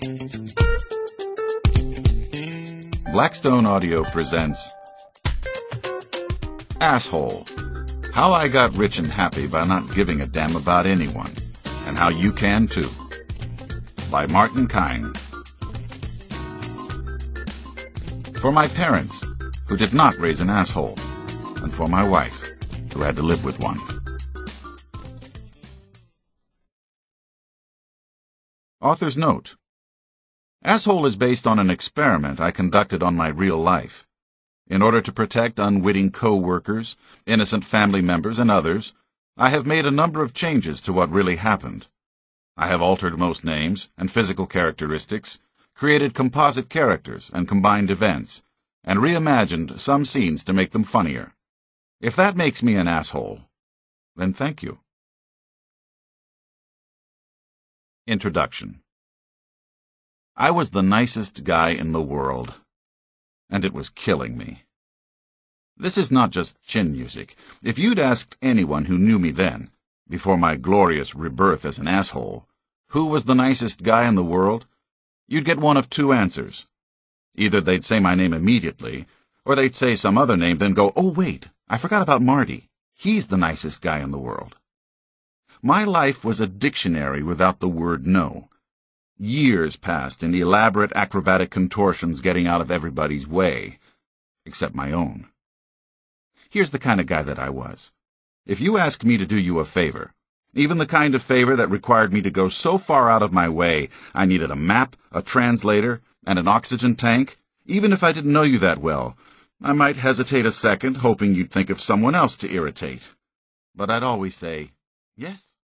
Blackstone Audio presents Asshole: How I Got Rich and Happy by Not Giving a Damn About Anyone, and How You Can Too, by Martin Kine. For my parents, who did not raise an asshole, and for my wife, who had to live with one. Author's note: Asshole is based on an experiment I conducted on my real life. In order to protect unwitting co-workers, innocent family members, and others, I have made a number of changes to what really happened. I have altered most names and physical characteristics, created composite characters and combined events, and reimagined some scenes to make them funnier. If that makes me an asshole, then thank you. Introduction. I was the nicest guy in the world, and it was killing me. This is not just chin music. If you'd asked anyone who knew me then, before my glorious rebirth as an asshole, who was the nicest guy in the world, you'd get one of two answers. Either they'd say my name immediately, or they'd say some other name, then go, "Oh, wait, I forgot about Marty. He's the nicest guy in the world." My life was a dictionary without the word no. Years passed in elaborate acrobatic contortions getting out of everybody's way, except my own. Here's the kind of guy that I was. If you asked me to do you a favor, even the kind of favor that required me to go so far out of my way I needed a map, a translator, and an oxygen tank, even if I didn't know you that well, I might hesitate a second, hoping you'd think of someone else to irritate. But I'd always say, yes.